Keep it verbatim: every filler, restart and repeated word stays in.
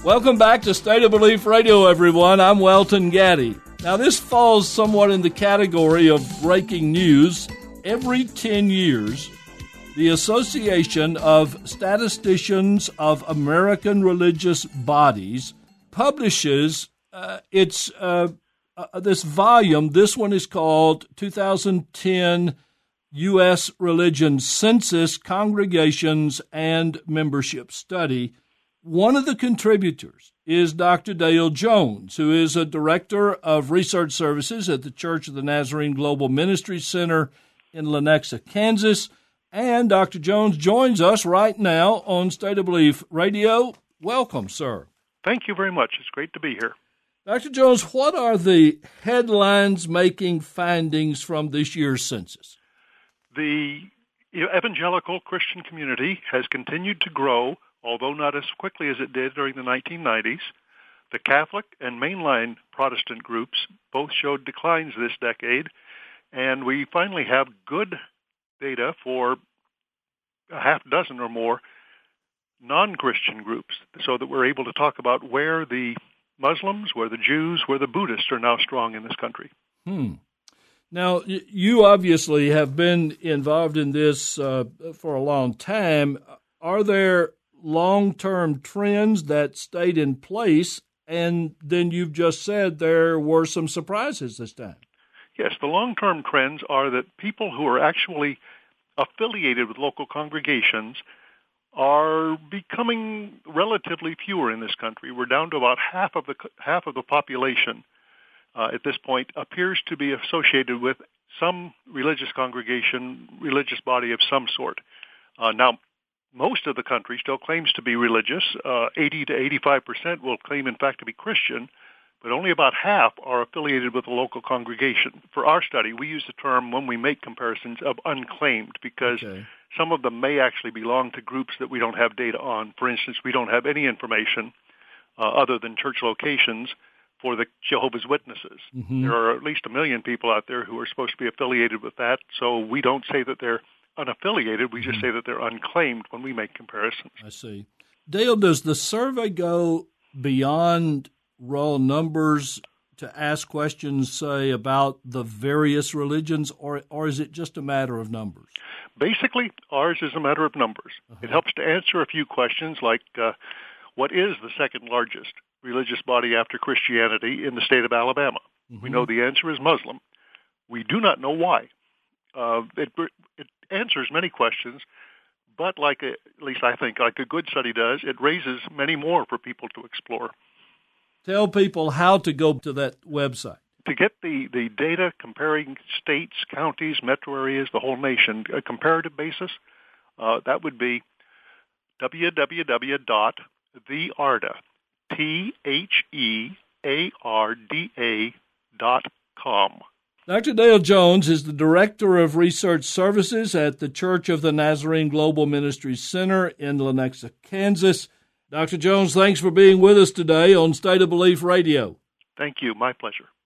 Welcome back to State of Belief Radio, everyone. I'm Welton Gaddy. Now, this falls somewhat in the category of breaking news. Every ten years, the Association of Statisticians of American Religious Bodies publishes uh, its uh, uh, this volume. This one is called two thousand ten U S Religion Census, Congregations, and Membership Study. One of the contributors is Doctor Dale Jones, who is a director of research services at the Church of the Nazarene Global Ministry Center in Lenexa, Kansas. And Doctor Jones joins us right now on State of Belief Radio. Welcome, sir. Thank you very much. It's great to be here. Doctor Jones, what are the headlines-making findings from this year's census? The evangelical Christian community has continued to grow, although not as quickly as it did during the nineteen nineties. The Catholic and mainline Protestant groups both showed declines this decade, and we finally have good data for a half dozen or more non-Christian groups, so that we're able to talk about where the Muslims, where the Jews, where the Buddhists are now strong in this country. Hmm. Now, you obviously have been involved in this uh, for a long time. Are there long-term trends that stayed in place, and then you've just said there were some surprises this time? Yes, the long-term trends are that people who are actually affiliated with local congregations are becoming relatively fewer in this country. We're down to about half of the half of the population uh, at this point appears to be associated with some religious congregation, religious body of some sort. Uh, now, most of the country still claims to be religious. Uh, eighty to eighty-five percent will claim, in fact, to be Christian, but only about half are affiliated with a local congregation. For our study, we use the term, when we make comparisons, of unclaimed, because okay. some of them may actually belong to groups that we don't have data on. For instance, we don't have any information uh, other than church locations for the Jehovah's Witnesses. Mm-hmm. There are at least a million people out there who are supposed to be affiliated with that, so we don't say that they're unaffiliated. We just mm-hmm. say that they're unclaimed when we make comparisons. I see. Dale, does the survey go beyond raw numbers to ask questions, say, about the various religions, or or is it just a matter of numbers? Basically, ours is a matter of numbers. Uh-huh. It helps to answer a few questions like, uh, what is the second largest religious body after Christianity in the state of Alabama? Mm-hmm. We know the answer is Muslim. We do not know why. Uh, it, it answers many questions, but like a, at least I think, like a good study does, it raises many more for people to explore. Tell people how to go to that website. To get the, the data comparing states, counties, metro areas, the whole nation, a comparative basis, uh, that would be w w w dot the arda, T H E A R D A dot com. Doctor Dale Jones is the Director of Research Services at the Church of the Nazarene Global Ministry Center in Lenexa, Kansas. Doctor Jones, thanks for being with us today on State of Belief Radio. Thank you. My pleasure.